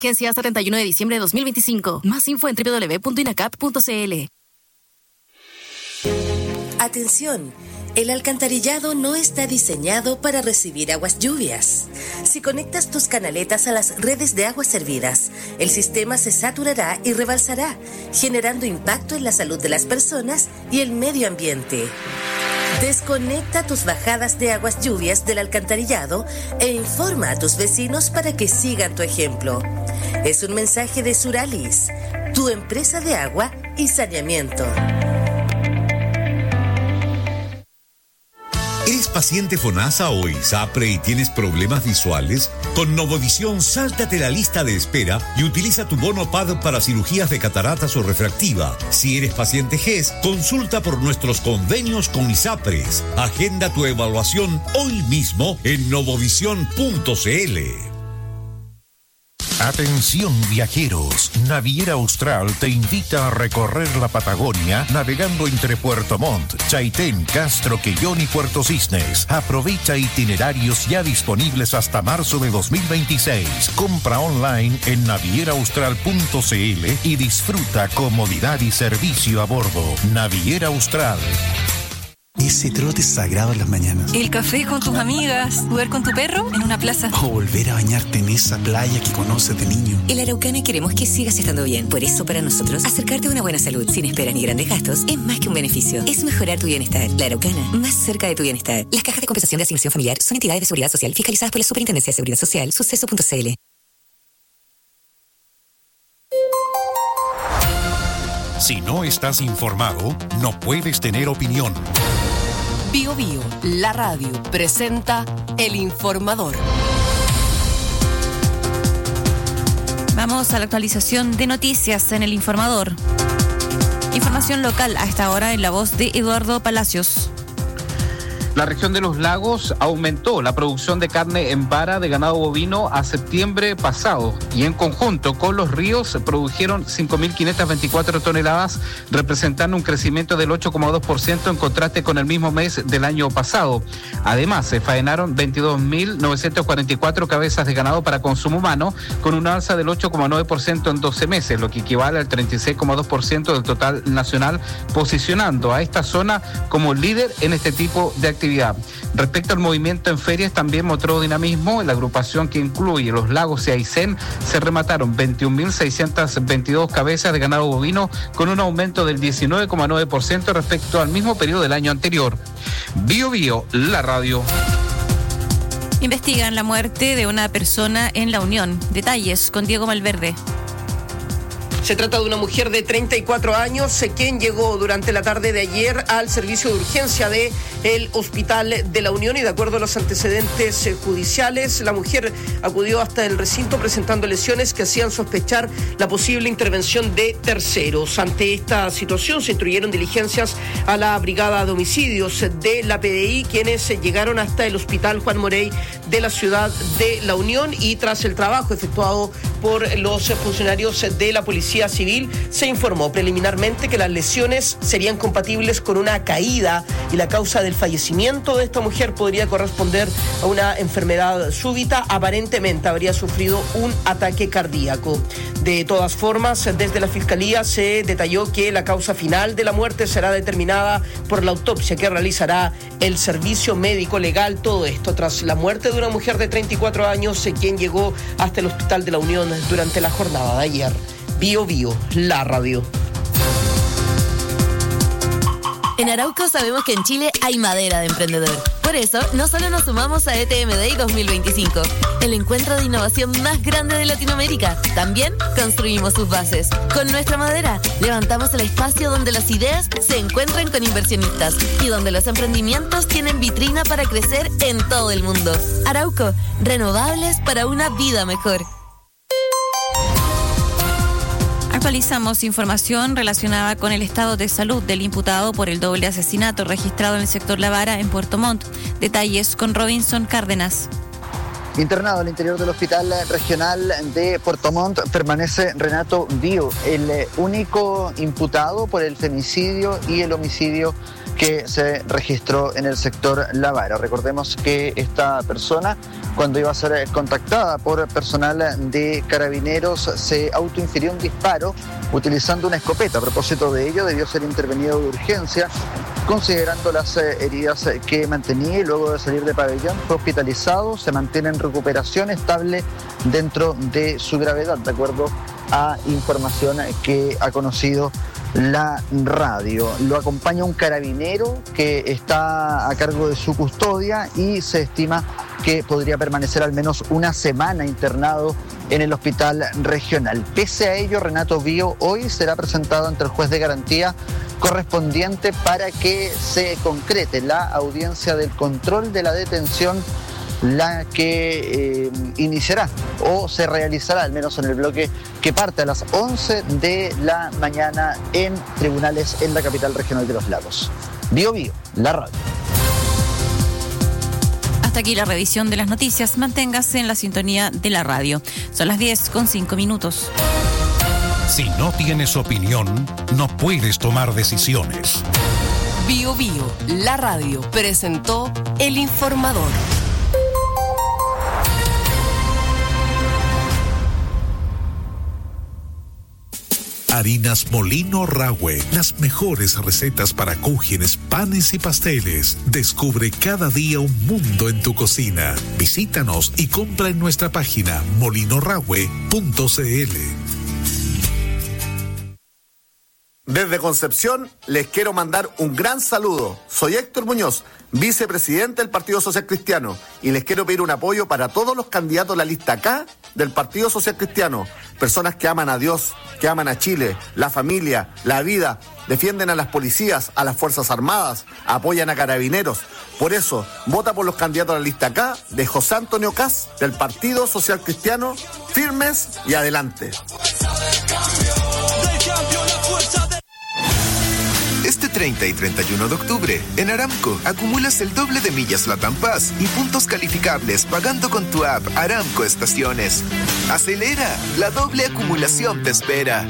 Vigencia hasta 31 de diciembre de 2025. Más info en www.inacap.cl. Atención, el alcantarillado no está diseñado para recibir aguas lluvias. Si conectas tus canaletas a las redes de aguas servidas, el sistema se saturará y rebalsará, generando impacto en la salud de las personas y el medio ambiente. Desconecta tus bajadas de aguas lluvias del alcantarillado e informa a tus vecinos para que sigan tu ejemplo. Es un mensaje de Suralis, tu empresa de agua y saneamiento. ¿Eres paciente FONASA o ISAPRE y tienes problemas visuales? Con Novovisión, sáltate la lista de espera y utiliza tu bono PAD para cirugías de cataratas o refractiva. Si eres paciente GES, consulta por nuestros convenios con ISAPRES. Agenda tu evaluación hoy mismo en novovision.cl. Atención viajeros, Naviera Austral te invita a recorrer la Patagonia navegando entre Puerto Montt, Chaitén, Castro, Quellón y Puerto Cisnes. Aprovecha itinerarios ya disponibles hasta marzo de 2026. Compra online en navieraaustral.cl y disfruta comodidad y servicio a bordo. Naviera Austral. Ese trote sagrado en las mañanas. El café con tus amigas, jugar con tu perro en una plaza. O volver a bañarte en esa playa que conoces de niño. En La Araucana queremos que sigas estando bien. Por eso, para nosotros, acercarte a una buena salud sin espera ni grandes gastos es más que un beneficio. Es mejorar tu bienestar. La Araucana, más cerca de tu bienestar. Las cajas de compensación de asignación familiar son entidades de seguridad social fiscalizadas por la Superintendencia de Seguridad Social, suceso.cl. Si no estás informado, no puedes tener opinión. Bio Bio, la radio, presenta El Informador. Vamos a la actualización de noticias en El Informador. Información local a esta hora en la voz de Eduardo Palacios. La región de los lagos aumentó la producción de carne en vara de ganado bovino a septiembre pasado y en conjunto con los ríos produjeron 5.524 toneladas, representando un crecimiento del 8,2% en contraste con el mismo mes del año pasado. Además, se faenaron 22.944 cabezas de ganado para consumo humano, con una alza del 8,9% en 12 meses, lo que equivale al 36,2% del total nacional, posicionando a esta zona como líder en este tipo de actividad. Respecto al movimiento en ferias, también mostró dinamismo. En la agrupación que incluye los lagos y Aysén se remataron 21.622 cabezas de ganado bovino, con un aumento del 19,9% respecto al mismo periodo del año anterior. Bio Bio, la radio. Investigan la muerte de una persona en La Unión. Detalles con Diego Malverde. Se trata de una mujer de 34 años, quien llegó durante la tarde de ayer al servicio de urgencia del Hospital de La Unión, y de acuerdo a los antecedentes judiciales, la mujer acudió hasta el recinto presentando lesiones que hacían sospechar la posible intervención de terceros. Ante esta situación se instruyeron diligencias a la Brigada de Homicidios de la PDI, quienes llegaron hasta el Hospital Juan Morey de la ciudad de La Unión, y tras el trabajo efectuado por los funcionarios de la Policía Civil, se informó preliminarmente que las lesiones serían compatibles con una caída y la causa del fallecimiento de esta mujer podría corresponder a una enfermedad súbita. Aparentemente habría sufrido un ataque cardíaco. De todas formas, desde la Fiscalía se detalló que la causa final de la muerte será determinada por la autopsia que realizará el servicio médico legal. Todo esto tras la muerte de una mujer de 34 años, quien llegó hasta el Hospital de La Unión durante la jornada de ayer. Bio Bio, la radio. En Arauco sabemos que en Chile hay madera de emprendedor. Por eso, no solo nos sumamos a ETM Day 2025, el encuentro de innovación más grande de Latinoamérica, también construimos sus bases. Con nuestra madera, levantamos el espacio donde las ideas se encuentran con inversionistas y donde los emprendimientos tienen vitrina para crecer en todo el mundo. Arauco, renovables para una vida mejor. Actualizamos información relacionada con el estado de salud del imputado por el doble asesinato registrado en el sector La Vara en Puerto Montt. Detalles con Robinson Cárdenas. Internado al interior del Hospital Regional de Puerto Montt permanece Renato Bio, el único imputado por el femicidio y el homicidio que se registró en el sector La Vara. Recordemos que esta persona, cuando iba a ser contactada por personal de Carabineros, se autoinfirió un disparo utilizando una escopeta. A propósito de ello, debió ser intervenido de urgencia, considerando las heridas que mantenía, y luego de salir de pabellón fue hospitalizado. Se mantiene en recuperación estable dentro de su gravedad, de acuerdo a información que ha conocido la radio. Lo acompaña un carabinero que está a cargo de su custodia y se estima que podría permanecer al menos una semana internado en el hospital regional. Pese a ello, Renato Bio hoy será presentado ante el juez de garantía correspondiente para que se concrete la audiencia del control de la detención, la que iniciará o se realizará al menos en el bloque que parte a las 11 de la mañana en tribunales en la capital regional de Los Lagos. Bio Bio, la radio. Hasta aquí la revisión de las noticias. Manténgase en la sintonía de la radio. Son las 10:05. Si no tienes opinión, no puedes tomar decisiones. Bio Bio, la radio, presentó El Informador. Harinas Molino Rahue, las mejores recetas para cúgenes, panes y pasteles. Descubre cada día un mundo en tu cocina. Visítanos y compra en nuestra página molinorahue.cl. Desde Concepción les quiero mandar un gran saludo. Soy Héctor Muñoz, vicepresidente del Partido Social Cristiano, y les quiero pedir un apoyo para todos los candidatos de la lista K del Partido Social Cristiano. Personas que aman a Dios, que aman a Chile, la familia, la vida, defienden a las policías, a las Fuerzas Armadas, apoyan a Carabineros. Por eso, vota por los candidatos de la lista K de José Antonio Kast del Partido Social Cristiano. Firmes y adelante. Este 30 y 31 de octubre, en Aramco, acumulas el doble de millas Latam Pass y puntos calificables pagando con tu app Aramco Estaciones. ¡Acelera! La doble acumulación te espera.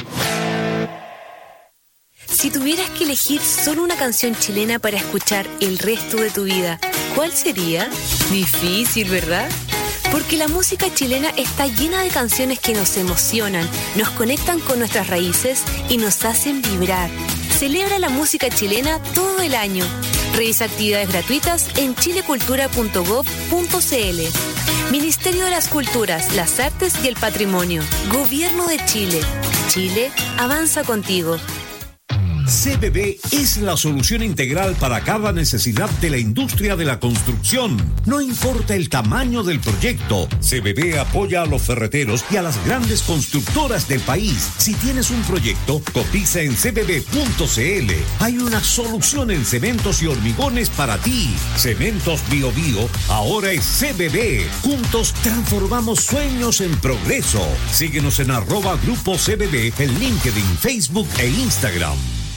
Si tuvieras que elegir solo una canción chilena para escuchar el resto de tu vida, ¿cuál sería? Difícil, ¿verdad? Porque la música chilena está llena de canciones que nos emocionan, nos conectan con nuestras raíces y nos hacen vibrar. Celebra la música chilena todo el año. Revisa actividades gratuitas en chilecultura.gov.cl. Ministerio de las Culturas, las Artes y el Patrimonio. Gobierno de Chile. Chile avanza contigo. CBB es la solución integral para cada necesidad de la industria de la construcción. No importa el tamaño del proyecto, CBB apoya a los ferreteros y a las grandes constructoras del país. Si tienes un proyecto, cotiza en cbb.cl. Hay una solución en cementos y hormigones para ti. Cementos Bio Bio ahora es CBB. Juntos transformamos sueños en progreso. Síguenos en @Grupo CBB en LinkedIn, Facebook e Instagram.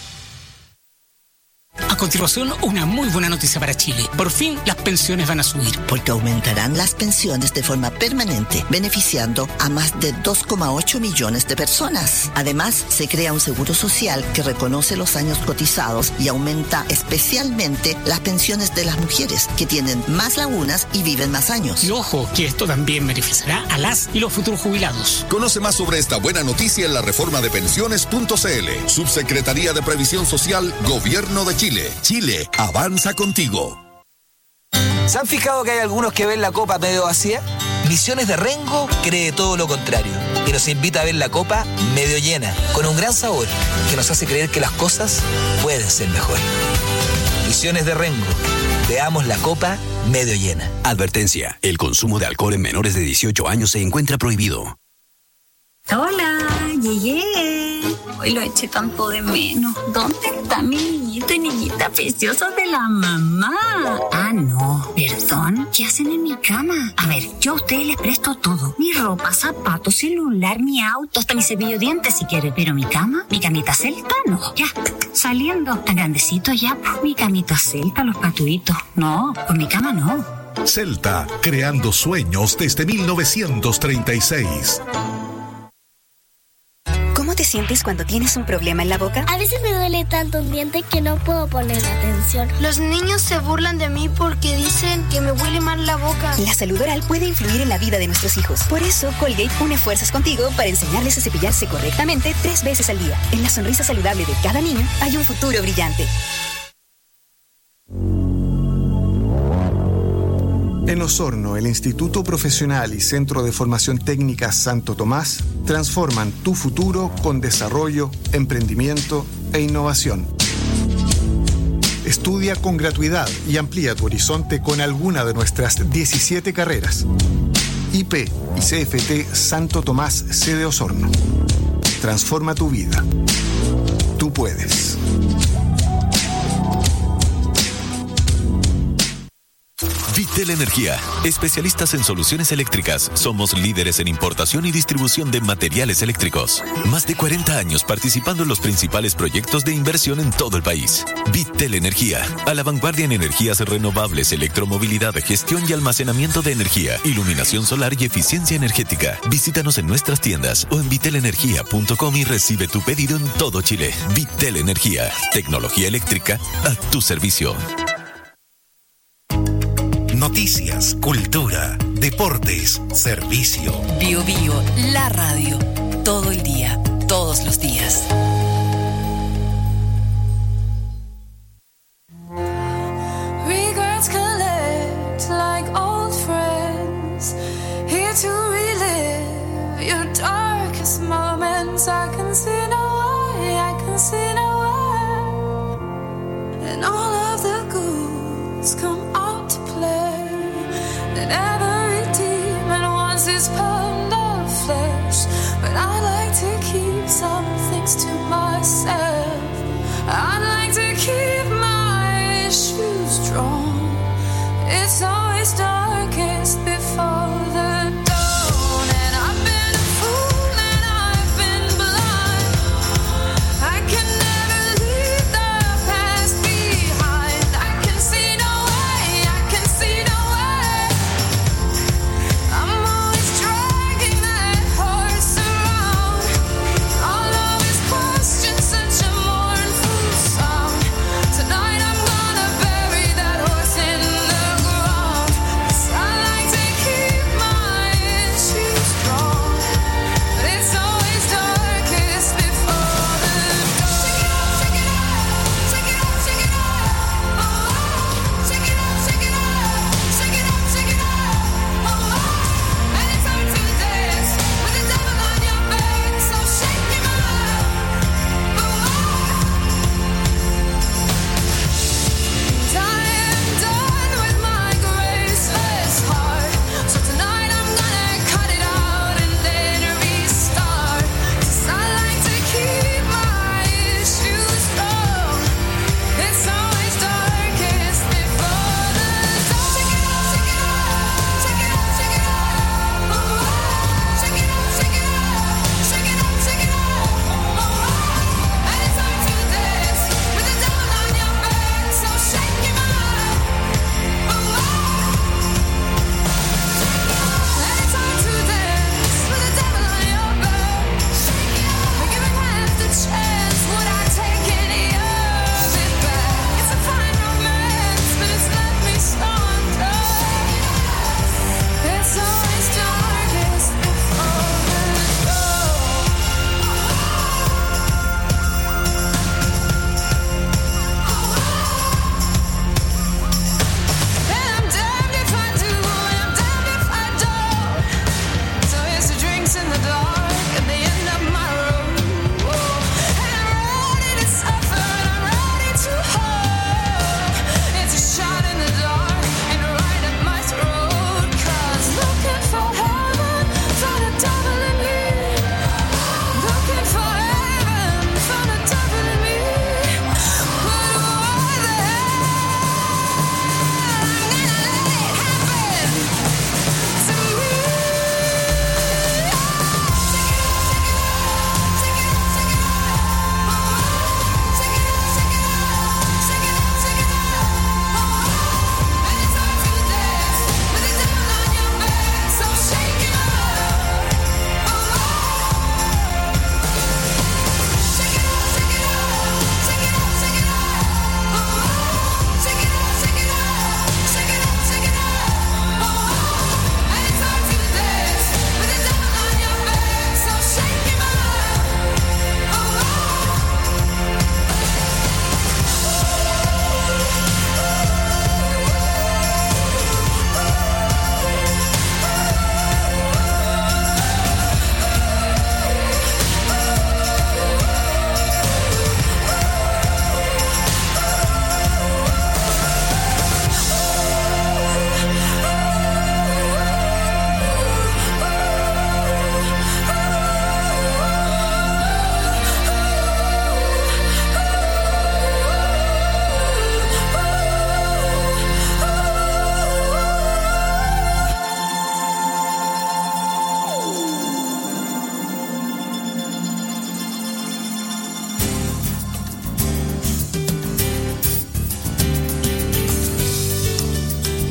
A continuación, una muy buena noticia para Chile. Por fin, las pensiones van a subir. Porque aumentarán las pensiones de forma permanente, beneficiando a más de 2,8 millones de personas. Además, se crea un seguro social que reconoce los años cotizados y aumenta especialmente las pensiones de las mujeres, que tienen más lagunas y viven más años. Y ojo, que esto también beneficiará a las y los futuros jubilados. Conoce más sobre esta buena noticia en la reforma de pensiones.cl. Subsecretaría de Previsión Social, Gobierno de Chile. Chile, avanza contigo. ¿Se han fijado que hay algunos que ven la copa medio vacía? Misiones de Rengo cree todo lo contrario y nos invita a ver la copa medio llena, con un gran sabor que nos hace creer que las cosas pueden ser mejor. Misiones de Rengo, veamos la copa medio llena. Advertencia, el consumo de alcohol en menores de 18 años se encuentra prohibido. Hola, llegué. Hoy lo eché tanto de menos. ¿Dónde está mi niñito y niñita preciosa de la mamá? Ah, no, perdón. ¿Qué hacen en mi cama? A ver, yo a ustedes les presto todo. Mi ropa, zapatos, celular, mi auto, hasta mi cepillo de dientes si quieren. Pero mi cama, mi camita celta, no. Ya, saliendo. Tan grandecito ya, pues, mi camita celta, los patuitos. No, pues mi cama no. Celta, creando sueños desde 1936. ¿Cómo te sientes cuando tienes un problema en la boca? A veces me duele tanto un diente que no puedo poner atención. Los niños se burlan de mí porque dicen que me huele mal la boca. La salud oral puede influir en la vida de nuestros hijos. Por eso, Colgate une fuerzas contigo para enseñarles a cepillarse correctamente 3 veces al día. En la sonrisa saludable de cada niño hay un futuro brillante. En Osorno, el Instituto Profesional y Centro de Formación Técnica Santo Tomás transforman tu futuro con desarrollo, emprendimiento e innovación. Estudia con gratuidad y amplía tu horizonte con alguna de nuestras 17 carreras. IP y CFT Santo Tomás, sede Osorno. Transforma tu vida. Tú puedes. Vitel Energía, especialistas en soluciones eléctricas. Somos líderes en importación y distribución de materiales eléctricos. Más de 40 años participando en los principales proyectos de inversión en todo el país. Vitel Energía, a la vanguardia en energías renovables, electromovilidad, gestión y almacenamiento de energía, iluminación solar y eficiencia energética. Visítanos en nuestras tiendas o en vitelenergia.com y recibe tu pedido en todo Chile. Vitel Energía, tecnología eléctrica a tu servicio. Noticias, cultura, deportes, servicio. Bio, la radio. Todo el día, todos los días. Regrets collect like old friends. Here to relive your darkest moments. I can see no way, I can see no way. And all of the ghouls come out to play. And every demon wants his pound of flesh. But I like to keep some things to myself. I like to keep my shoes drawn. It's always darkest before the dawn. And I've been a fool and I've been blind. I can never leave the past behind. I can see no way, I can see no way.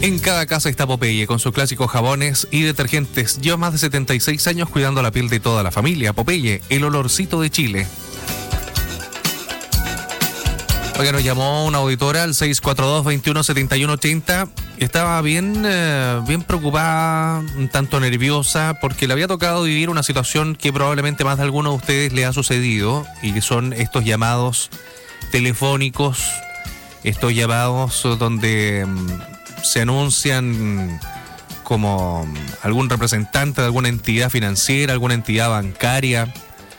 En cada casa está Popeye, con sus clásicos jabones y detergentes. Lleva más de 76 años cuidando la piel de toda la familia. Popeye, el olorcito de Chile. Oiga, nos llamó una auditora al 642-217180. Estaba bien preocupada, un tanto nerviosa, porque le había tocado vivir una situación que probablemente más de alguno de ustedes le ha sucedido, y que son estos llamados telefónicos, estos llamados donde se anuncian como algún representante de alguna entidad financiera, alguna entidad bancaria,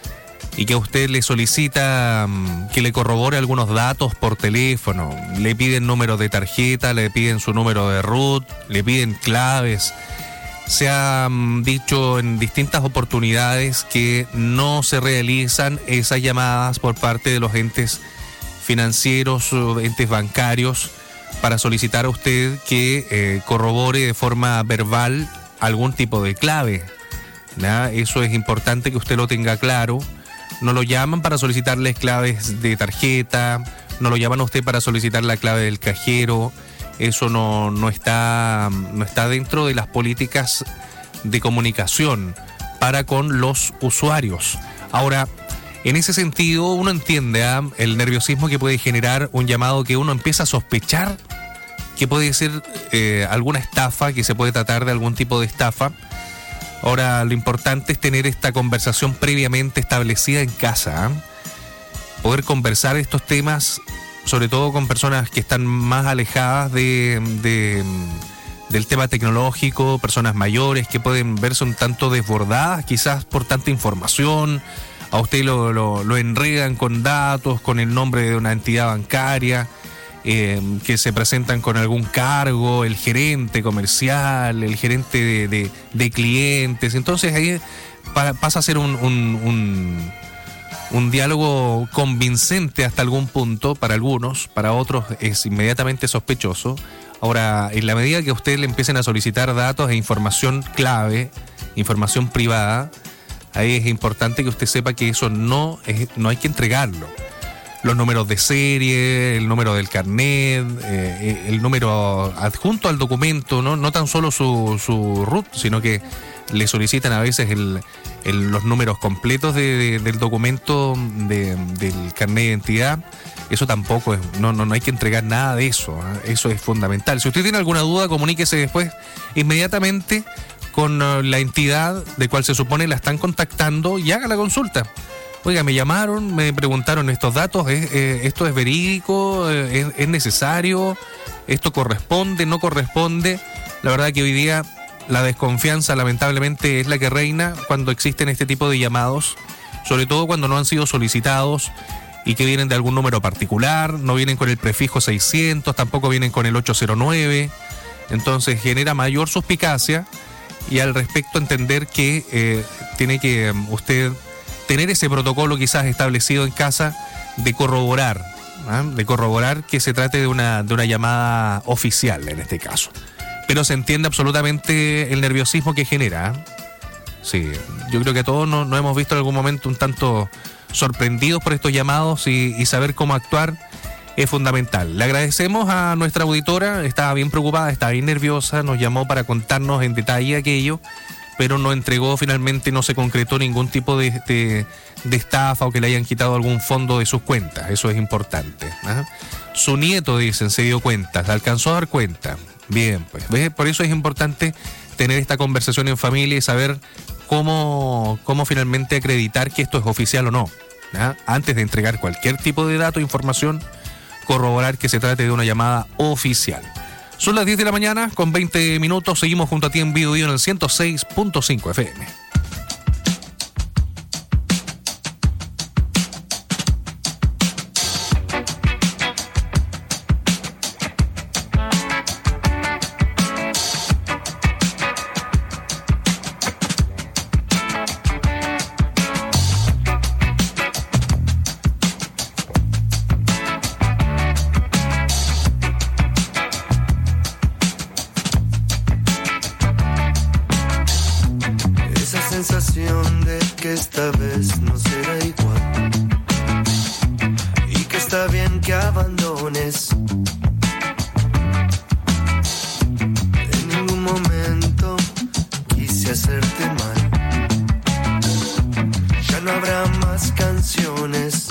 y que a usted le solicita que le corrobore algunos datos por teléfono. Le piden número de tarjeta, le piden su número de RUT, le piden claves. Se ha dicho en distintas oportunidades que no se realizan esas llamadas por parte de los entes financieros, entes bancarios, para solicitar a usted que corrobore de forma verbal algún tipo de clave, ¿no? Eso es importante que usted lo tenga claro. No lo llaman para solicitarles claves de tarjeta, no lo llaman a usted para solicitar la clave del cajero. Eso no está dentro de las políticas de comunicación para con los usuarios. Ahora, en ese sentido, uno entiende el nerviosismo que puede generar un llamado que uno empieza a sospechar que puede ser alguna estafa, que se puede tratar de algún tipo de estafa. Ahora, lo importante es tener esta conversación previamente establecida en casa, poder conversar estos temas, sobre todo con personas que están más alejadas del tema tecnológico, personas mayores que pueden verse un tanto desbordadas quizás por tanta información. A usted lo enredan con datos, con el nombre de una entidad bancaria, que se presentan con algún cargo, el gerente comercial, el gerente de clientes. Entonces ahí pasa a ser un diálogo convincente hasta algún punto para algunos, para otros es inmediatamente sospechoso. Ahora, en la medida que a usted le empiecen a solicitar datos e información clave, información privada, ahí es importante que usted sepa que eso no hay que entregarlo. Los números de serie, el número del carnet, el número adjunto al documento, no tan solo su RUT, sino que le solicitan a veces los números completos del documento del carnet de identidad. Eso tampoco no hay que entregar nada de eso, ¿eh? Eso es fundamental. Si usted tiene alguna duda, comuníquese después inmediatamente con la entidad de cual se supone la están contactando y haga la consulta. Oiga, me llamaron, me preguntaron estos datos, ¿esto es verídico? ¿Es necesario? ¿Esto corresponde? ¿No corresponde? La verdad que hoy día la desconfianza lamentablemente es la que reina cuando existen este tipo de llamados, sobre todo cuando no han sido solicitados y que vienen de algún número particular, no vienen con el prefijo 600, tampoco vienen con el 809, entonces genera mayor suspicacia y al respecto entender que tiene que usted tener ese protocolo quizás establecido en casa de corroborar que se trate de una llamada oficial en este caso. Pero se entiende absolutamente el nerviosismo que genera. Sí, yo creo que todos nos hemos visto en algún momento un tanto sorprendidos por estos llamados y saber cómo actuar es fundamental. Le agradecemos a nuestra auditora, estaba bien preocupada, estaba bien nerviosa, nos llamó para contarnos en detalle aquello, pero no entregó finalmente, no se concretó ningún tipo de estafa o que le hayan quitado algún fondo de sus cuentas. Eso es importante, ¿eh? Su nieto, dicen, se dio cuenta, se alcanzó a dar cuenta. Bien, pues, ¿ves? Por eso es importante tener esta conversación en familia y saber cómo finalmente acreditar que esto es oficial o no, ¿eh? Antes de entregar cualquier tipo de dato o información, corroborar que se trate de una llamada oficial. Son las 10 de la mañana con 20 minutos. Seguimos junto a ti en Bio en el 106.5 FM. Esta vez no será igual y que está bien que abandones. escribía más canciones.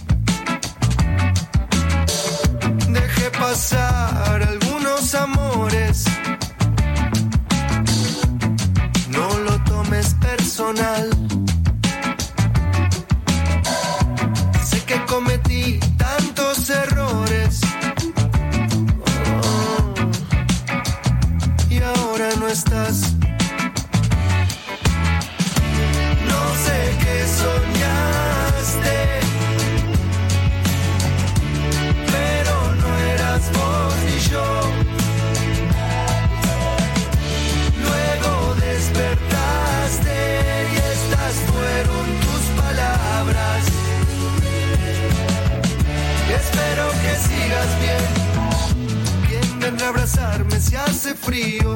Dejé pasar algunos amores. No lo tomes personal. Sé que cometí tantos errores. Y ahora no estás. No sé qué soñaste, pero no eras vos ni yo. Luego despertaste y estas fueron tus palabras. Espero que sigas bien. ¿Quién vendrá a abrazarme si hace frío?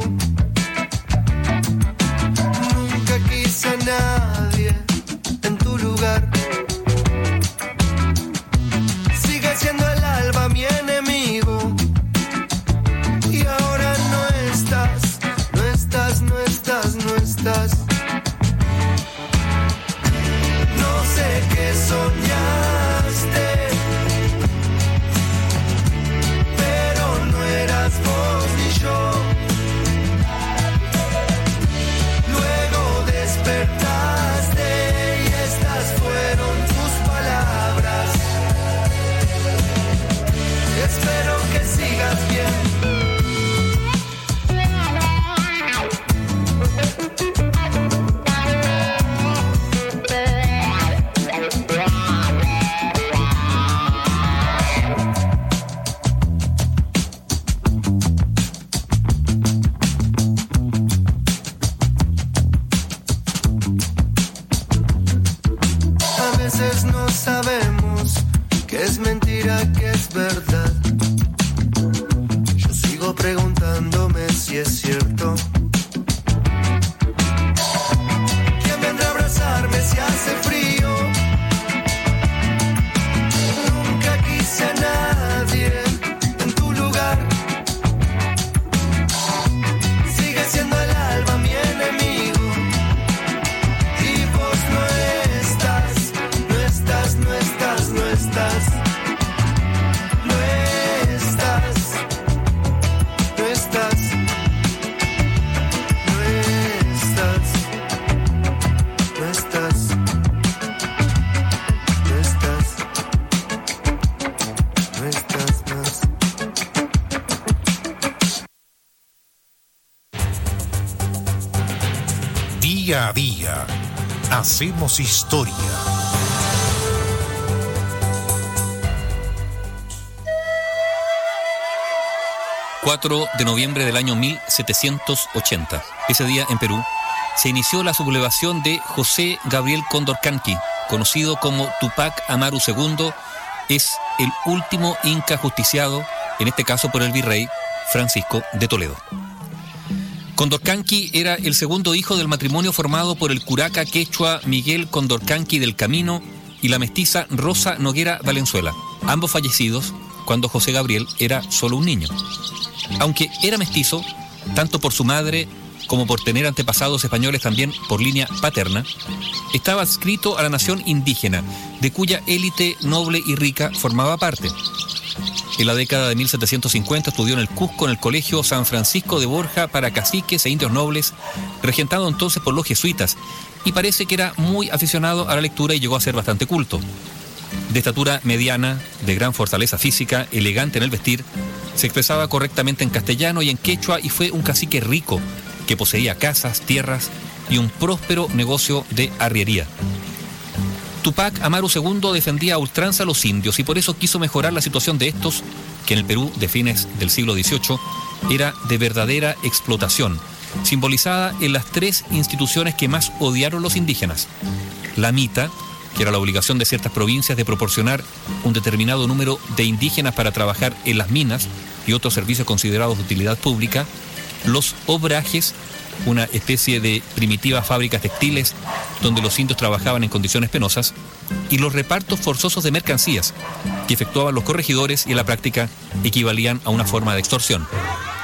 Nunca quise a nadie en tu lugar. Sigue siendo el alba mi enemigo. Y ahora no estás, no estás, no estás, no estás. No sé qué soñaste, pero no eras vos ni yo. Luego despertaste y estas fueron tus palabras. Espero que sigas bien. A veces no sabemos qué es mentira, qué es verdad. Yo sigo preguntándome si es cierto. ¿Quién vendrá a abrazarme si hace frío? Nunca quise a nadie en tu lugar. Sigue siendo el alba mi enemigo. Y vos no estás, no estás, no estás, no estás. No estás, no estás, no estás, no estás, no estás, no estás más. Día a día, hacemos historia. ...4 de noviembre del año 1780. Ese día, en Perú, se inició la sublevación de José Gabriel Condorcanqui, conocido como Tupac Amaru II. Es el último inca justiciado, en este caso por el virrey Francisco de Toledo. Condorcanqui era el segundo hijo del matrimonio formado por el curaca quechua Miguel Condorcanqui del Camino y la mestiza Rosa Noguera Valenzuela, ambos fallecidos cuando José Gabriel era solo un niño. Aunque era mestizo, tanto por su madre como por tener antepasados españoles también por línea paterna, estaba adscrito a la nación indígena, de cuya élite noble y rica formaba parte. En la década de 1750 estudió en el Cusco en el Colegio San Francisco de Borja para caciques e indios nobles, regentado entonces por los jesuitas, y parece que era muy aficionado a la lectura y llegó a ser bastante culto. De estatura mediana, de gran fortaleza física, elegante en el vestir, se expresaba correctamente en castellano y en quechua y fue un cacique rico que poseía casas, tierras y un próspero negocio de arriería. Tupac Amaru II defendía a ultranza a los indios y por eso quiso mejorar la situación de estos, que en el Perú de fines del siglo XVIII era de verdadera explotación, simbolizada en las tres instituciones que más odiaron los indígenas: la mita, que era la obligación de ciertas provincias de proporcionar un determinado número de indígenas para trabajar en las minas y otros servicios considerados de utilidad pública; los obrajes, una especie de primitivas fábricas textiles donde los indios trabajaban en condiciones penosas; y los repartos forzosos de mercancías que efectuaban los corregidores y en la práctica equivalían a una forma de extorsión.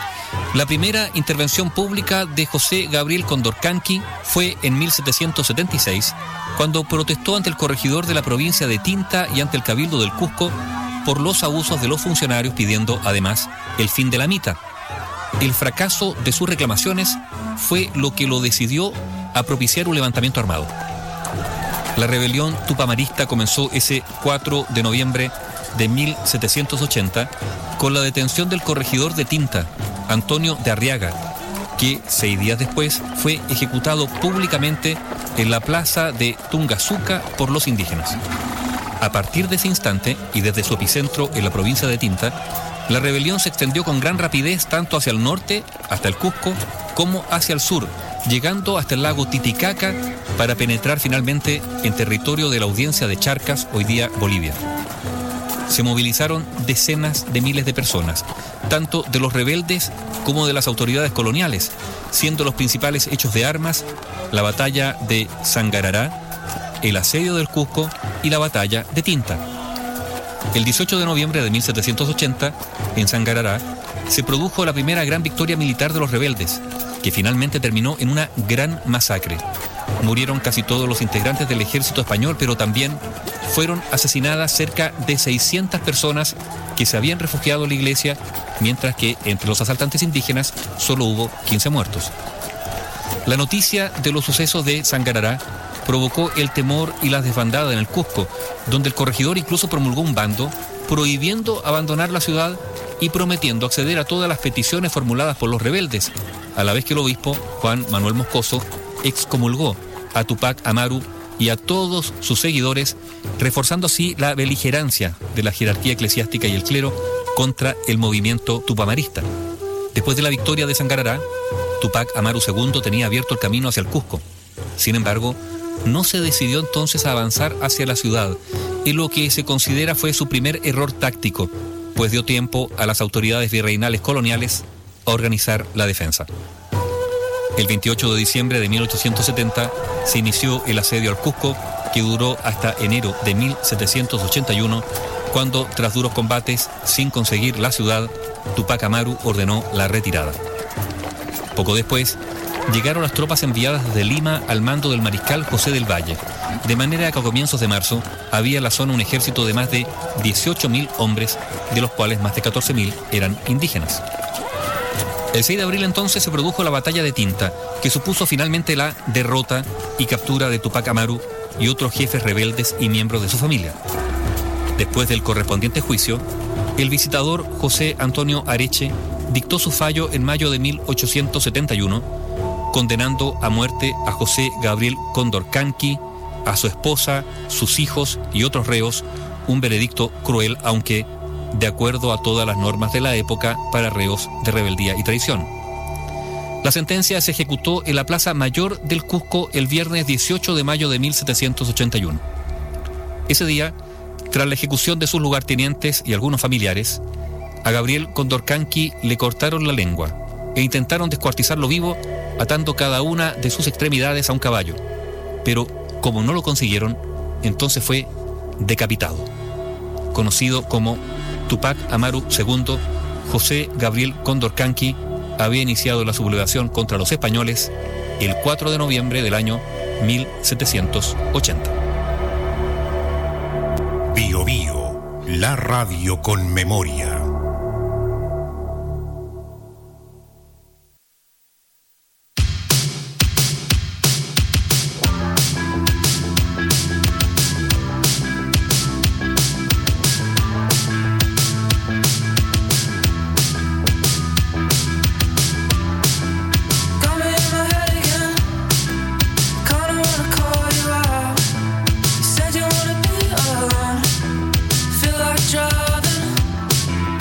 La primera intervención pública de José Gabriel Condorcanqui fue en 1776, cuando protestó ante el corregidor de la provincia de Tinta y ante el Cabildo del Cusco por los abusos de los funcionarios, pidiendo además el fin de la mita. El fracaso de sus reclamaciones fue lo que lo decidió a propiciar un levantamiento armado. La rebelión tupamarista comenzó ese 4 de noviembre de 1780 con la detención del corregidor de Tinta, Antonio de Arriaga, que 6 días después fue ejecutado públicamente en la plaza de Tungazuca por los indígenas. A partir de ese instante, y desde su epicentro en la provincia de Tinta, la rebelión se extendió con gran rapidez tanto hacia el norte, hasta el Cusco, como hacia el sur, llegando hasta el lago Titicaca para penetrar finalmente en territorio de la audiencia de Charcas, hoy día Bolivia. Se movilizaron decenas de miles de personas, tanto de los rebeldes como de las autoridades coloniales, siendo los principales hechos de armas la batalla de Sangarará, el asedio del Cusco y la batalla de Tinta. El 18 de noviembre de 1780, en Sangarará, se produjo la primera gran victoria militar de los rebeldes, que finalmente terminó en una gran masacre. Murieron casi todos los integrantes del ejército español, pero también fueron asesinadas cerca de 600 personas que se habían refugiado en la iglesia, mientras que entre los asaltantes indígenas solo hubo 15 muertos. La noticia de los sucesos de Sangarará provocó el temor y la desbandada en el Cusco, donde el corregidor incluso promulgó un bando prohibiendo abandonar la ciudad y prometiendo acceder a todas las peticiones formuladas por los rebeldes, a la vez que el obispo Juan Manuel Moscoso excomulgó a Tupac Amaru y a todos sus seguidores, reforzando así la beligerancia de la jerarquía eclesiástica y el clero contra el movimiento tupamarista. Después de la victoria de Sangarará, Tupac Amaru II tenía abierto el camino hacia el Cusco. Sin embargo, no se decidió entonces a avanzar hacia la ciudad, en lo que se considera fue su primer error táctico, pues dio tiempo a las autoridades virreinales coloniales a organizar la defensa. El 28 de diciembre de 1870 se inició el asedio al Cusco, que duró hasta enero de 1781, cuando, tras duros combates, sin conseguir la ciudad, Tupac Amaru ordenó la retirada. Poco después, llegaron las tropas enviadas desde Lima al mando del mariscal José del Valle, de manera que a comienzos de marzo había en la zona un ejército de más de 18.000 hombres, de los cuales más de 14.000 eran indígenas. El 6 de abril entonces se produjo la batalla de Tinta, que supuso finalmente la derrota y captura de Tupac Amaru y otros jefes rebeldes y miembros de su familia. Después del correspondiente juicio, el visitador José Antonio Areche dictó su fallo en mayo de 1871, condenando a muerte a José Gabriel Condorcanqui, a su esposa, sus hijos y otros reos, un veredicto cruel, aunque de acuerdo a todas las normas de la época para reos de rebeldía y traición. La sentencia se ejecutó en la Plaza Mayor del Cusco el viernes 18 de mayo de 1781. Ese día, tras la ejecución de sus lugartenientes y algunos familiares, a Gabriel Condorcanqui le cortaron la lengua e intentaron descuartizarlo vivo, atando cada una de sus extremidades a un caballo. Pero, como no lo consiguieron, entonces fue decapitado. Conocido como Tupac Amaru II, José Gabriel Condorcanqui había iniciado la sublevación contra los españoles el 4 de noviembre del año 1780. Bio Bio, la radio con memoria. Driving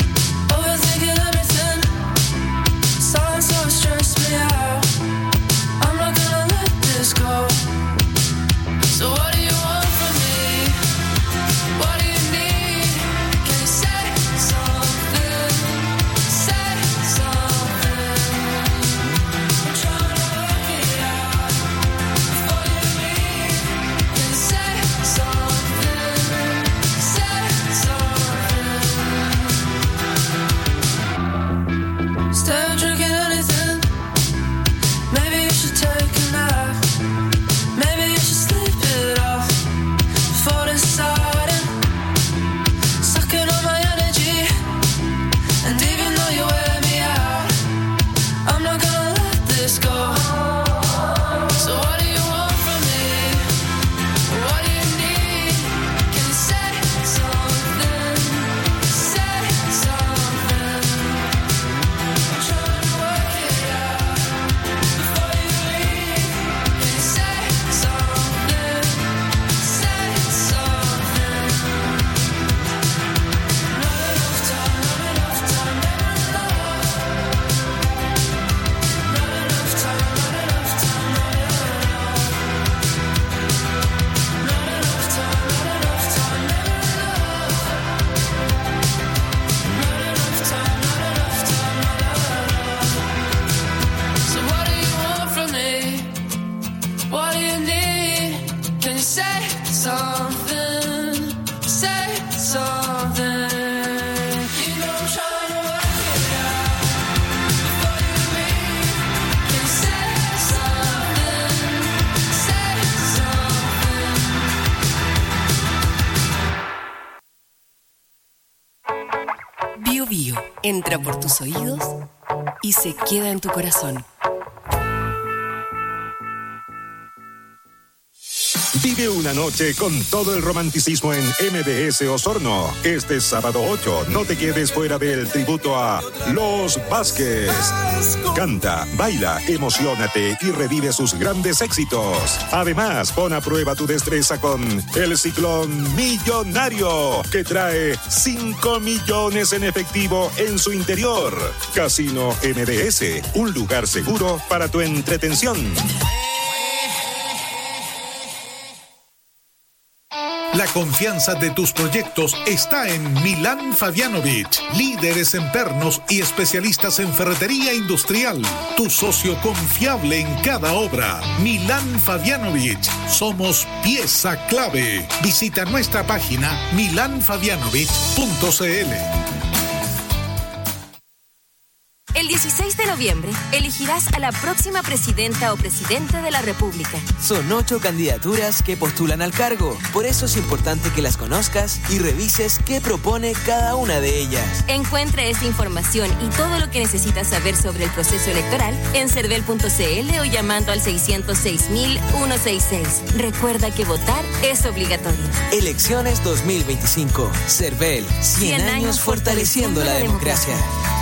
Bio Bio entra por tus oídos y se queda en tu corazón. Vive una noche con todo el romanticismo en MBS Osorno. Este sábado 8, no te quedes fuera del tributo a Los Vázquez. Canta, baila, emociónate y revive sus grandes éxitos. Además, pon a prueba tu destreza con el Ciclón Millonario, que trae 5 millones en efectivo en su interior. Casino MBS, un lugar seguro para tu entretención. La confianza de tus proyectos está en Milán Fabianovich, líderes en pernos y especialistas en ferretería industrial. Tu socio confiable en cada obra. Milán Fabianovich, somos pieza clave. Visita nuestra página milanfabianovich.cl. El 16 de noviembre elegirás a la próxima presidenta o presidente de la República. Son 8 candidaturas que postulan al cargo. Por eso es importante que las conozcas y revises qué propone cada una de ellas. Encuentra esta información y todo lo que necesitas saber sobre el proceso electoral en cervel.cl o llamando al 606.166. Recuerda que votar es obligatorio. Elecciones 2025. Cervel. 100 años fortaleciendo la democracia.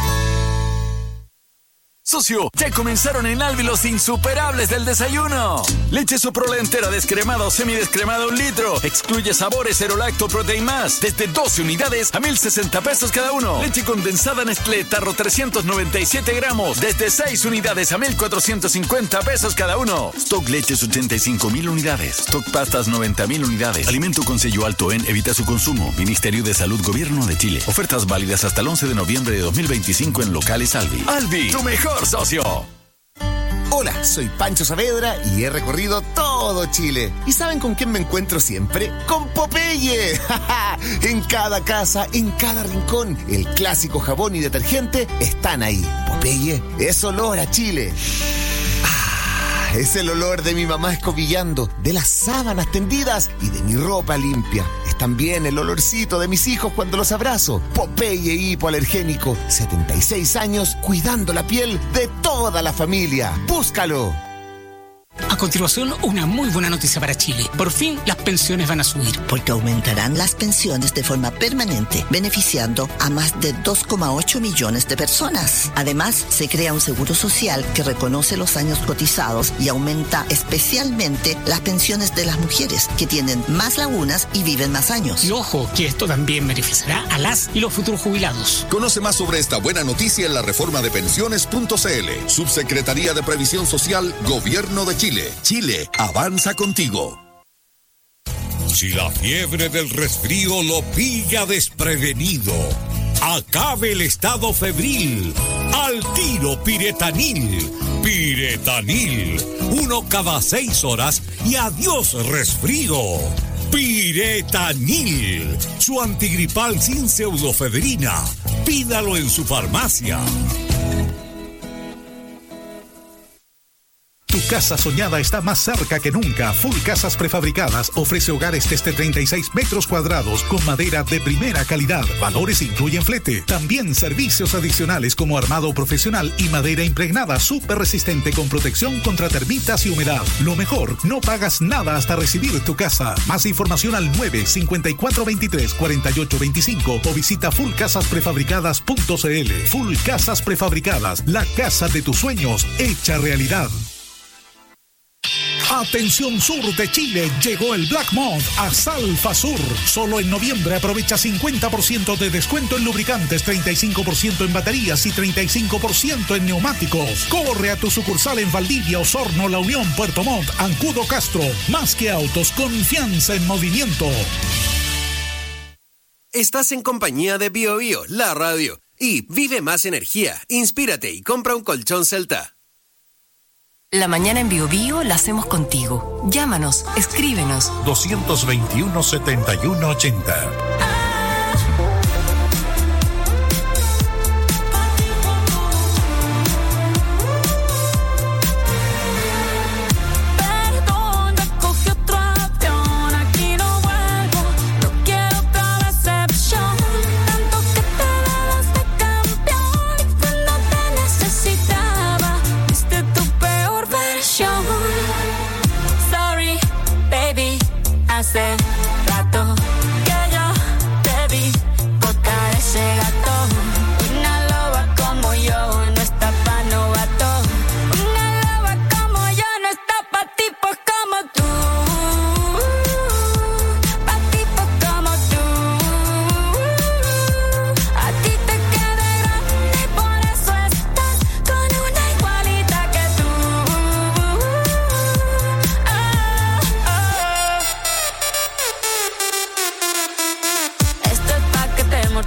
Socio, ya comenzaron en Albi los insuperables del desayuno. Leche Soprola entera descremada o semidescremada 1 litro. Excluye sabores, cero lacto, protein más. Desde 12 unidades a 1,060 pesos cada uno. Leche condensada Nestlé Tarro 397 gramos. Desde 6 unidades a 1,450 pesos cada uno. Stock leches 85,000 unidades. Stock pastas 90,000 unidades. Alimento con sello alto en evita su consumo. Ministerio de Salud Gobierno de Chile. Ofertas válidas hasta el 11 de noviembre de 2025 en locales Albi. Albi, tu mejor socio. Hola, soy Pancho Saavedra y he recorrido todo Chile. ¿Y saben con quién me encuentro siempre? ¡Con Popeye! En cada casa, en cada rincón, el clásico jabón y detergente están ahí. Popeye es olor a Chile. Es el olor de mi mamá escobillando, de las sábanas tendidas y de mi ropa limpia. Es también el olorcito de mis hijos cuando los abrazo. Popeye hipoalergénico, 76 años cuidando la piel de toda la familia. ¡Búscalo! A continuación, una muy buena noticia para Chile. Por fin, las pensiones van a subir. Porque aumentarán las pensiones de forma permanente, beneficiando a más de 2,8 millones de personas. Además, se crea un seguro social que reconoce los años cotizados y aumenta especialmente las pensiones de las mujeres, que tienen más lagunas y viven más años. Y ojo, que esto también beneficiará a las y los futuros jubilados. Conoce más sobre esta buena noticia en la reforma de pensiones.cl. Subsecretaría de Previsión Social, Gobierno de Chile. Chile, avanza contigo. Si la fiebre del resfrío lo pilla desprevenido, acabe el estado febril. Al tiro Piretanil. Piretanil. 1 cada 6 horas y adiós resfrío. Piretanil. Su antigripal sin pseudofebrina. Pídalo en su farmacia. Tu casa soñada está más cerca que nunca. Full Casas Prefabricadas ofrece hogares desde 36 metros cuadrados con madera de primera calidad. Valores incluyen flete. También servicios adicionales como armado profesional y madera impregnada súper resistente con protección contra termitas y humedad. Lo mejor, no pagas nada hasta recibir tu casa. Más información al 954234825 o visita fullcasasprefabricadas.cl. Full Casas Prefabricadas, la casa de tus sueños hecha realidad. Atención sur de Chile, llegó el Black Month a Salfa Sur. Solo en noviembre aprovecha 50% de descuento en lubricantes, 35% en baterías y 35% en neumáticos. Corre a tu sucursal en Valdivia, Osorno, La Unión, Puerto Montt, Ancudo, Castro. Más que autos, confianza en movimiento. Estás en compañía de Bio Bio, la radio. Y vive más energía, inspírate y compra un colchón Celta. La mañana en Bio Bio la hacemos contigo. Llámanos, escríbenos. 221-7180.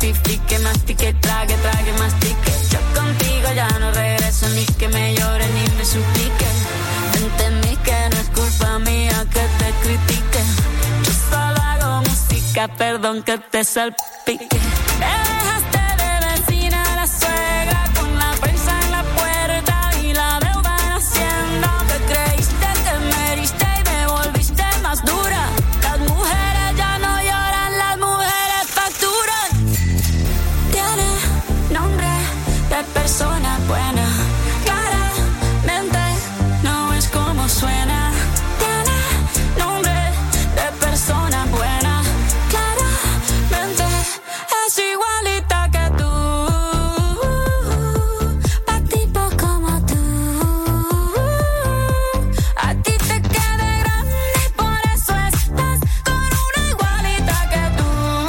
mortifique, mastique, trague, mastique. Yo contigo ya no regreso, ni que me llore ni me suplique. Entendí que no es culpa mía que te critique. Yo solo hago música, perdón que te salpique. Me dejaste de vecina a la suegra, con la prensa en la puerta y la deuda en Hacienda. Te creíste que me heriste y me volviste más dura. Las mujeres ya no lloran, las mujeres facturan. Tiene nombre de persona buena, claramente no es como suena. Tiene nombre de persona buena, claramente es igualita que tú, pa' tipo como tú. A ti te queda grande y por eso estás con una igualita que tú.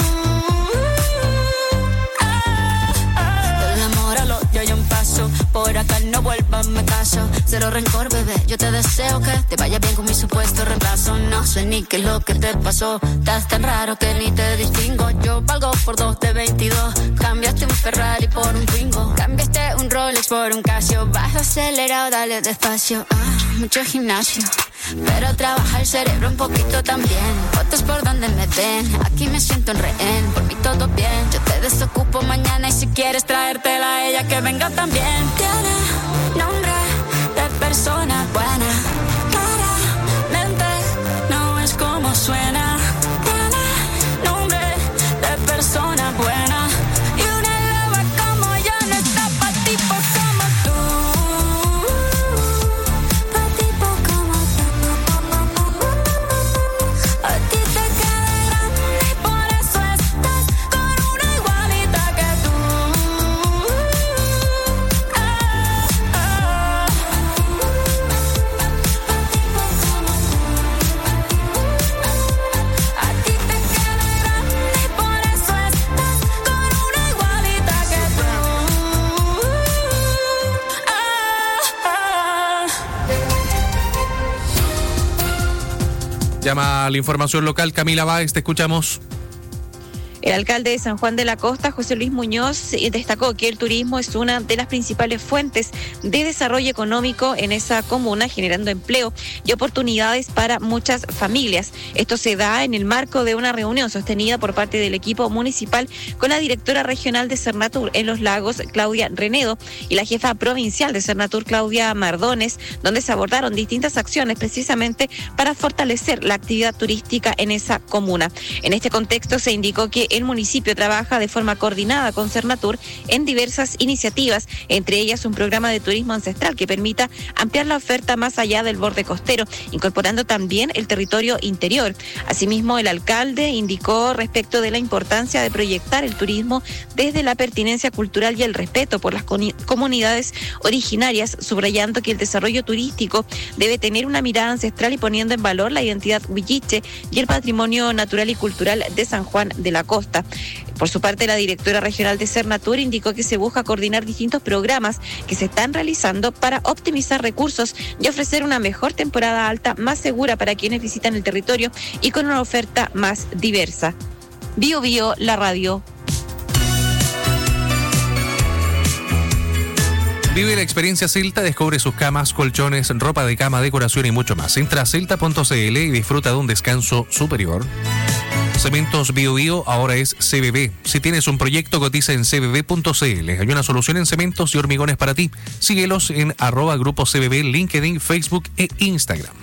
Del amor al odio hay un paso, por acá no vuelvas, me caso. Cero rencor, bebé, yo te deseo que te vaya bien con mi supuesto reemplazo. No sé ni qué es lo que te pasó, estás tan raro que ni te distingo. Yo valgo por 2 de 22, cambiaste un Ferrari por un Twingo, cambiaste un Rolex por un Casio. Vas acelerado, dale despacio. Mucho gimnasio, pero trabaja el cerebro un poquito también. Fotos por donde me ven, aquí me siento en rehén. Por mí todo bien, yo te desocupo mañana y si quieres traértela a ella que venga también. Tiene nombre de persona buena, claramente no es como suena. Tiene nombre de persona buena y una loba como yo no está pa' tipo como tú. Pa' tipo como tú. A ti te queda grande y por eso estás con una igualita que tú. A ti te queda grande y por eso estás con una igualita que tú. Llama a la información local, Camila Báez, te escuchamos. El alcalde de San Juan de la Costa, José Luis Muñoz, destacó que el turismo es una de las principales fuentes de desarrollo económico en esa comuna, generando empleo y oportunidades para muchas familias. Esto se da en el marco de una reunión sostenida por parte del equipo municipal con la directora regional de Cernatur en Los Lagos, Claudia Renedo, y la jefa provincial de Cernatur, Claudia Mardones, donde se abordaron distintas acciones precisamente para fortalecer la actividad turística en esa comuna. En este contexto se indicó que el municipio trabaja de forma coordinada con Cernatur en diversas iniciativas, entre ellas un programa de turismo ancestral que permita ampliar la oferta más allá del borde costero, incorporando también el territorio interior. Asimismo, el alcalde indicó respecto de la importancia de proyectar el turismo desde la pertinencia cultural y el respeto por las comunidades originarias, subrayando que el desarrollo turístico debe tener una mirada ancestral y poniendo en valor la identidad huilliche y el patrimonio natural y cultural de San Juan de la Costa. Por su parte, la directora regional de Cernatur indicó que se busca coordinar distintos programas que se están realizando para optimizar recursos y ofrecer una mejor temporada alta más segura para quienes visitan el territorio y con una oferta más diversa. Bio Bio, la radio. Vive la experiencia Celta, descubre sus camas, colchones, ropa de cama, decoración y mucho más. Entra a celta.cl y disfruta de un descanso superior. Cementos Bio Bio ahora es CBB. Si tienes un proyecto, cotiza en cbb.cl. Hay una solución en cementos y hormigones para ti. Síguelos en @Grupo CBB, LinkedIn, Facebook e Instagram.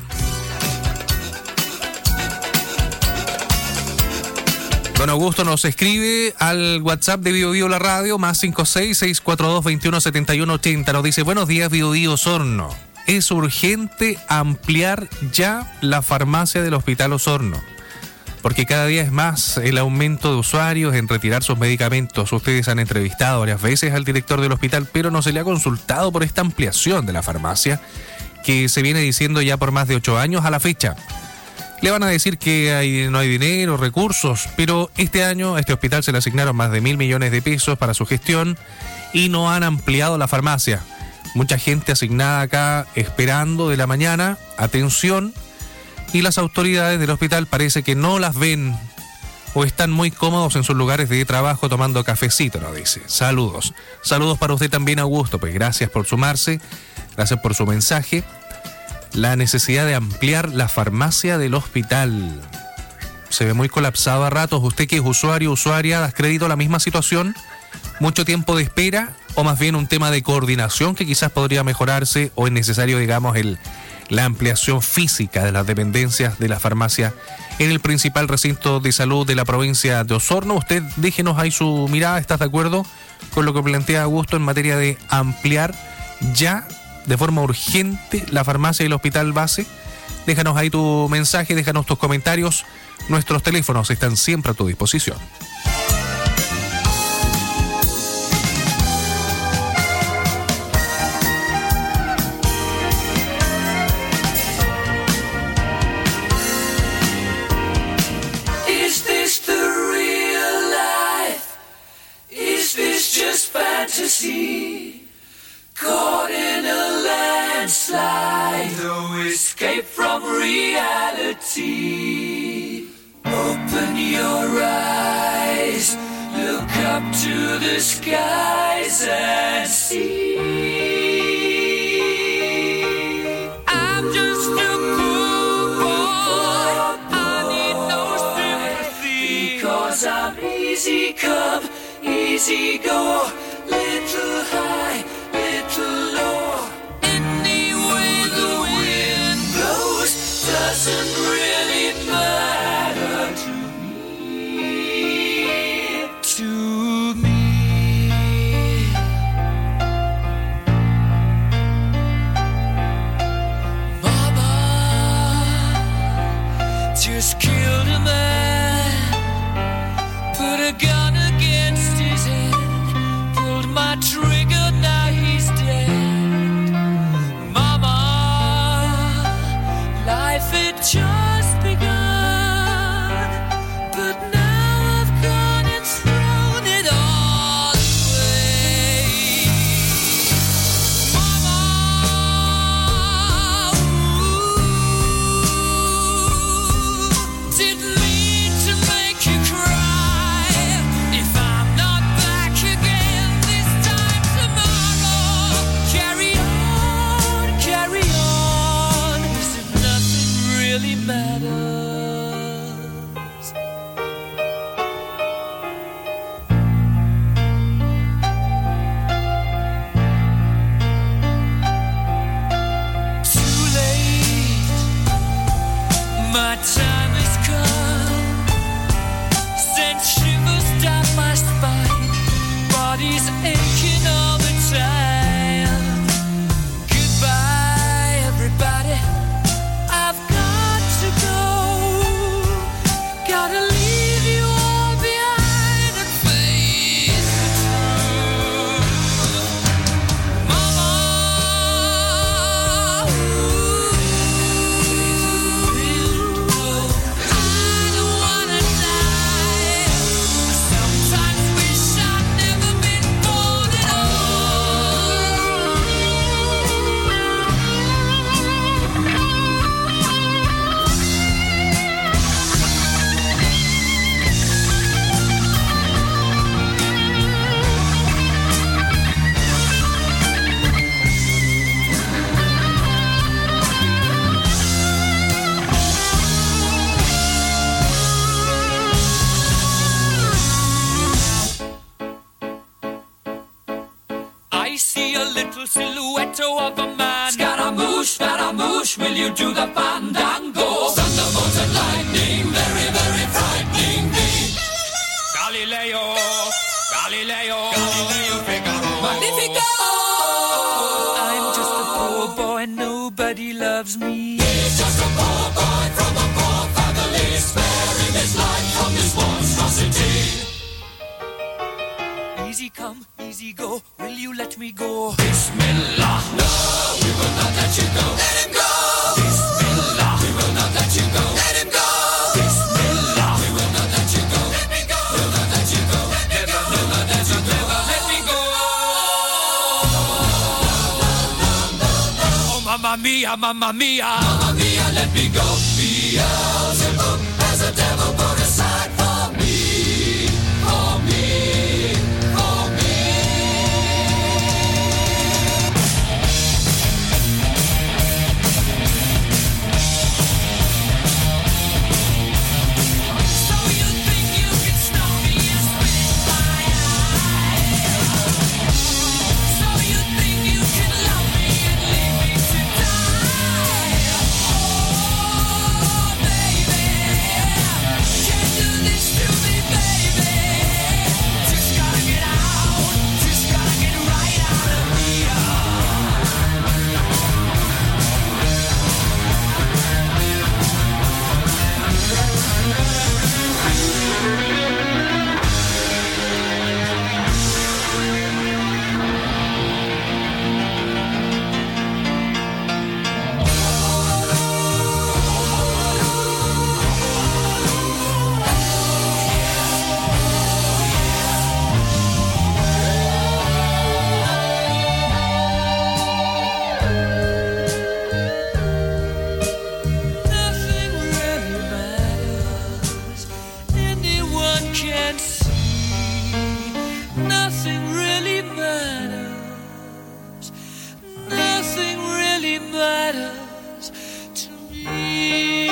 Don Augusto nos escribe al WhatsApp de Bio Bio la radio, más 56642217180. Nos dice: buenos días, Bio Bio Osorno. Es urgente ampliar ya la farmacia del Hospital Osorno, porque cada día es más el aumento de usuarios en retirar sus medicamentos. Ustedes han entrevistado varias veces al director del hospital, pero no se le ha consultado por esta ampliación de la farmacia que se viene diciendo ya por más de 8 años a la fecha. Le van a decir que no hay dinero, recursos, pero este año a este hospital se le asignaron más de 1.000 millones de pesos para su gestión y no han ampliado la farmacia. Mucha gente asignada acá esperando de la mañana, atención, y las autoridades del hospital parece que no las ven o están muy cómodos en sus lugares de trabajo tomando cafecito, nos dice. Saludos. Saludos para usted también, Augusto. Pues gracias por sumarse, gracias por su mensaje. La necesidad de ampliar la farmacia del hospital. Se ve muy colapsado a ratos. Usted que es usuario, usuaria, ¿das crédito a la misma situación? ¿Mucho tiempo de espera? ¿O más bien un tema de coordinación que quizás podría mejorarse? ¿O es necesario, digamos, la ampliación física de las dependencias de la farmacia en el principal recinto de salud de la provincia de Osorno? Usted déjenos ahí su mirada. ¿Estás de acuerdo con lo que plantea Augusto en materia de ampliar ya de forma urgente la farmacia y el hospital base? Déjanos ahí tu mensaje, déjanos tus comentarios. Nuestros teléfonos están siempre a tu disposición. Is this the real life? Is this just fantasy? Caught in a landslide, no escape from reality. Open your eyes, look up to the skies and see. I'm just a poor boy, I need no sympathy, because I'm easy come, easy go, little high, little low. Any way the wind blows doesn't really matter to me. To me. Mama just killed a man, put a gun against his head, pulled my trigger, now he's dead. Mama, life had just begun, but now I've gone and thrown it all away. Mama, didn't mean to make you cry. If I'm not back again this time tomorrow, carry on, as if nothing really matters. Too late, my time has come, sent shivers down my spine, body's aching all the time. Goodbye, everybody, I've got to go, gotta leave you all behind and face the truth. Mama, I don't wanna die. I sometimes wish I'd never been born at I see a little silhouette of a man. Scaramouche, will you do the fandango? Thunderbolts and lightning, very, very frightening me. Galileo, Figaro. Magnifico! I'm just a poor boy, nobody loves me. He's just a poor boy from a poor family, sparing his life from this monstrosity. Easy come, easy go, will you let me go? Bismillah, no, we will not let you go. Let him go! Bismillah, we will not let you go. Let him go! Bismillah, we will not let you go. Let me go! We'll not let you go. Never, never let you go. Let me go! Oh, mamma mia, mamma mia. Mamma mia, let me go. Beelzebub has a devil put aside for me. can't see. Nothing really matters. Nothing really matters to me.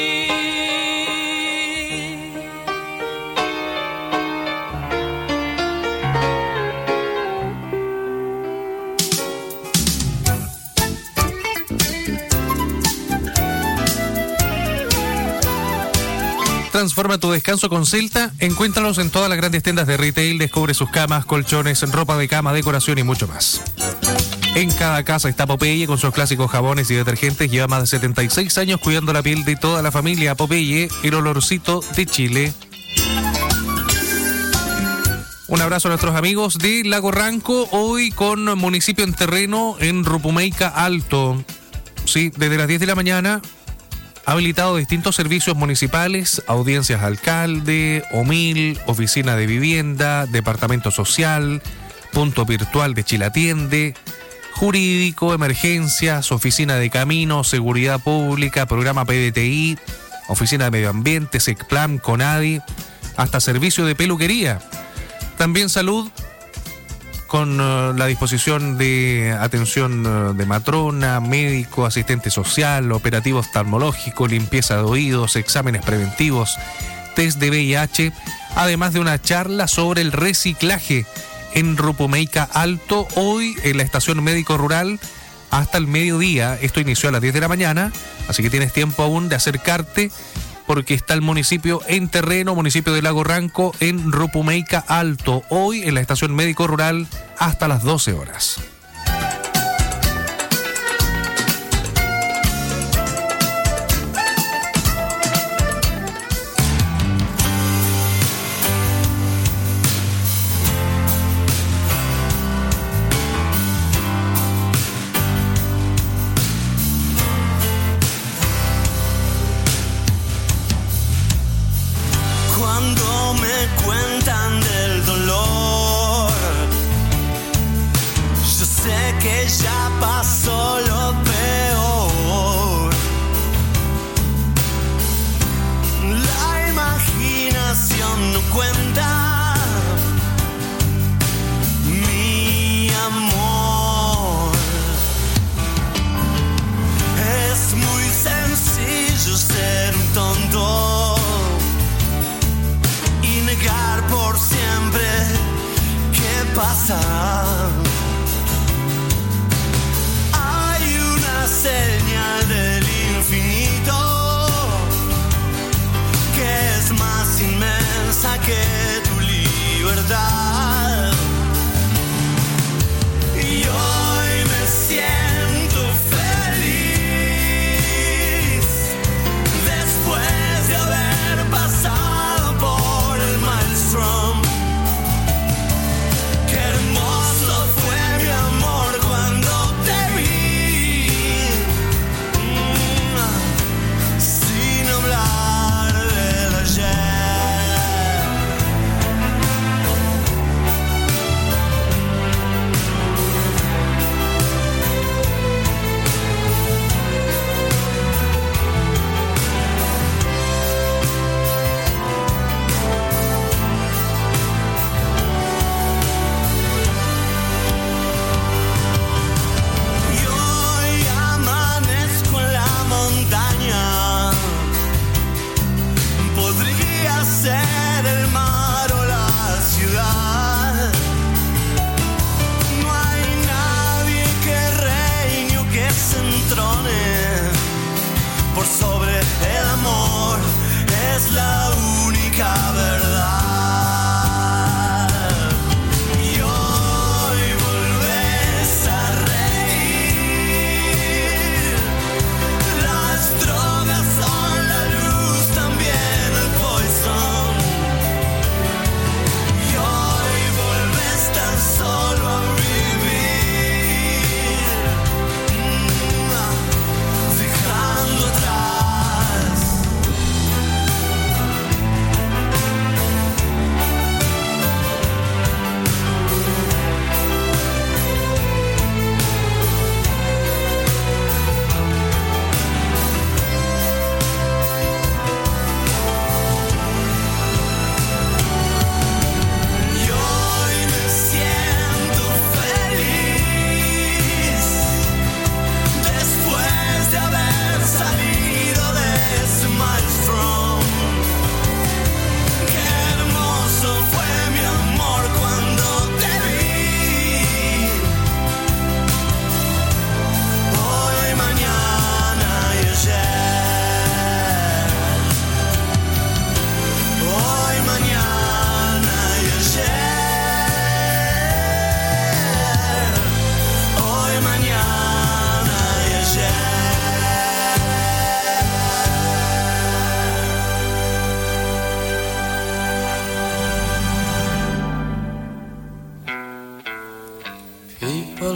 Transforma tu descanso con Celta. Encuéntralos en todas las grandes tiendas de retail. Descubre sus camas, colchones, ropa de cama, decoración y mucho más. En cada casa está Popeye con sus clásicos jabones y detergentes. Lleva más de 76 años cuidando la piel de toda la familia. Popeye, el olorcito de Chile. Un abrazo a nuestros amigos de Lago Ranco. Hoy con municipio en terreno en Rupumeica Alto. Sí, desde las 10 de la mañana. Habilitado distintos servicios municipales, audiencias alcalde, OMIL, oficina de vivienda, departamento social, punto virtual de Chile Atiende, jurídico, emergencias, oficina de caminos, seguridad pública, programa PDTI, oficina de medio ambiente, SECPLAN, CONADI, hasta servicio de peluquería. También salud, con la disposición de atención de matrona, médico, asistente social, operativo oftalmológico, limpieza de oídos, exámenes preventivos, test de VIH, además de una charla sobre el reciclaje en Rupumeica Alto, hoy en la estación médico rural hasta el mediodía. Esto inició a las 10 de la mañana, así que tienes tiempo aún de acercarte, porque está el municipio en terreno, municipio de Lago Ranco, en Rupumeica Alto, hoy en la estación médico rural hasta las 12 horas.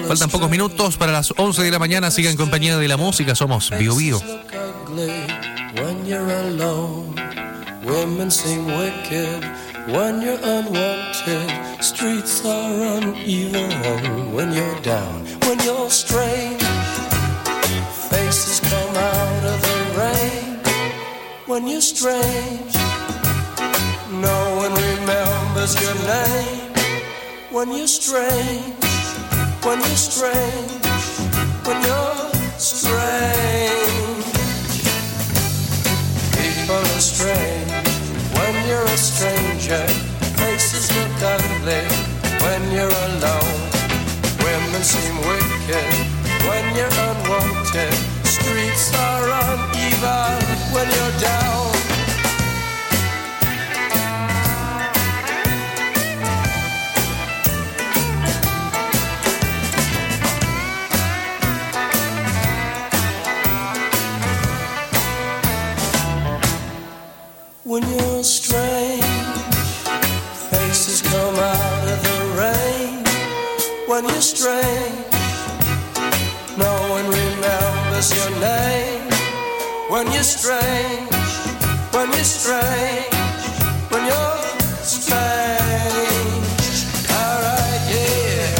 Faltan pocos minutos para las 11 de la mañana. Sigan en compañía de la música. Somos Bio Bio. When you're alone, women seem wicked. When you're unwanted, streets are uneven. When you're down, when you're strange, faces come out of the rain. When you're strange, no one remembers your name. When you're strange, when you're strange, when you're strange. People are strange when you're a stranger. Faces look ugly when you're alone. Women seem wicked when you're unwanted. Streets are uneven when you're down. When you're strange, faces come out of the rain. When you're strange, no one remembers your name. When you're strange, when you're strange, when you're strange. Alright, yeah.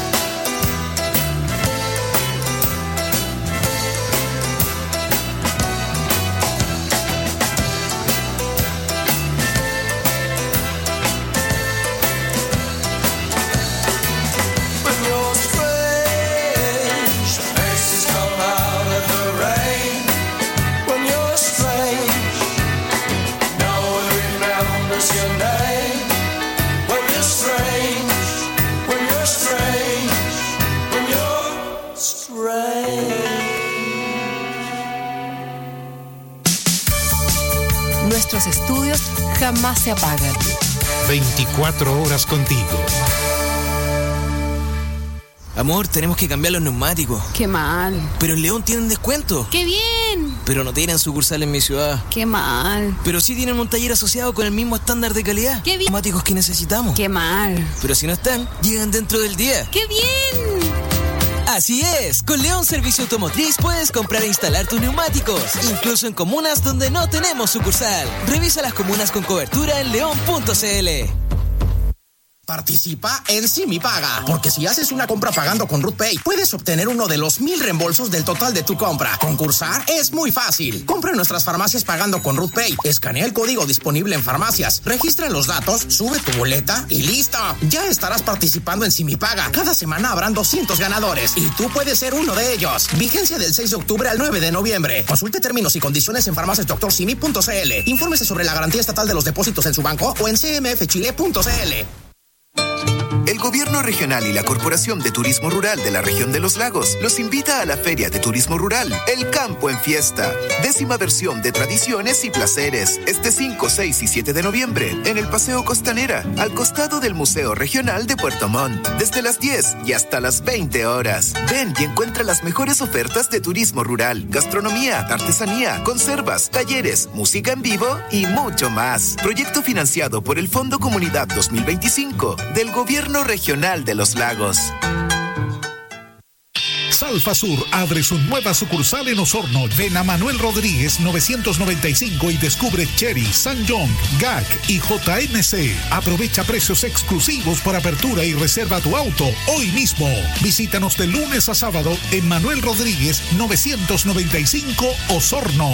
Nuestros estudios jamás se apagan. 24 horas contigo. Amor, tenemos que cambiar los neumáticos. Qué mal. Pero en León tienen descuento. ¡Qué bien! Pero no tienen sucursal en mi ciudad. ¡Qué mal! Pero sí tienen un taller asociado con el mismo estándar de calidad. ¡Qué bien! Neumáticos que necesitamos. ¡Qué mal! Pero si no están, llegan dentro del día. ¡Qué bien! Así es, con León Servicio Automotriz puedes comprar e instalar tus neumáticos, incluso en comunas donde no tenemos sucursal. Revisa las comunas con cobertura en león.cl. Participa en Simi Paga, porque si haces una compra pagando con RootPay, puedes obtener uno de los 1,000 reembolsos del total de tu compra. Concursar es muy fácil. Compra en nuestras farmacias pagando con RootPay. Escanea el código disponible en farmacias. Registra los datos, sube tu boleta y ¡listo! Ya estarás participando en Simi Paga. Cada semana habrán 200 ganadores y tú puedes ser uno de ellos. Vigencia del 6 de octubre al 9 de noviembre. Consulte términos y condiciones en farmaciasdoctorsimi.cl. Infórmese sobre la garantía estatal de los depósitos en su banco o en cmfchile.cl. El Gobierno Regional y la Corporación de Turismo Rural de la Región de los Lagos los invita a la Feria de Turismo Rural, El Campo en Fiesta, 10ª versión de tradiciones y placeres, este 5, 6 y 7 de noviembre, en el Paseo Costanera, al costado del Museo Regional de Puerto Montt, desde las 10 y hasta las 20 horas. Ven y encuentra las mejores ofertas de turismo rural, gastronomía, artesanía, conservas, talleres, música en vivo y mucho más. Proyecto financiado por el Fondo Comunidad 2025 del Gobierno Regional de los Lagos. Salfasur abre su nueva sucursal en Osorno. Ven a Manuel Rodríguez 995 y descubre Cherry, Sanjong, GAC y JMC. Aprovecha precios exclusivos por apertura y reserva tu auto hoy mismo. Visítanos de lunes a sábado en Manuel Rodríguez 995 Osorno.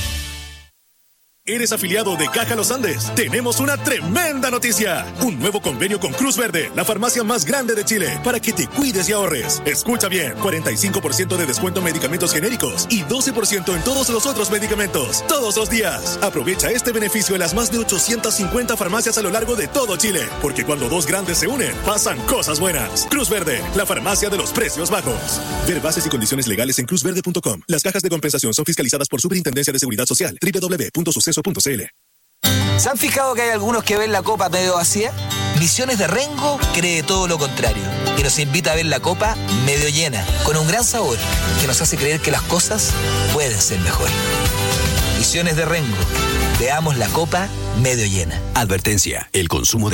¿Eres afiliado de Caja Los Andes? Tenemos una tremenda noticia. Un nuevo convenio con Cruz Verde, la farmacia más grande de Chile, para que te cuides y ahorres. Escucha bien, 45% de descuento en medicamentos genéricos y 12% en todos los otros medicamentos, todos los días. Aprovecha este beneficio en las más de 850 farmacias a lo largo de todo Chile, porque cuando dos grandes se unen, pasan cosas buenas. Cruz Verde, la farmacia de los precios bajos. Ver bases y condiciones legales en cruzverde.com. Las cajas de compensación son fiscalizadas por Superintendencia de Seguridad Social. www.suceso.cl. ¿Se han fijado que hay algunos que ven la copa medio vacía? Misiones de Rengo cree todo lo contrario y nos invita a ver la copa medio llena, con un gran sabor que nos hace creer que las cosas pueden ser mejor. Misiones de Rengo, veamos la copa medio llena. Advertencia, el consumo de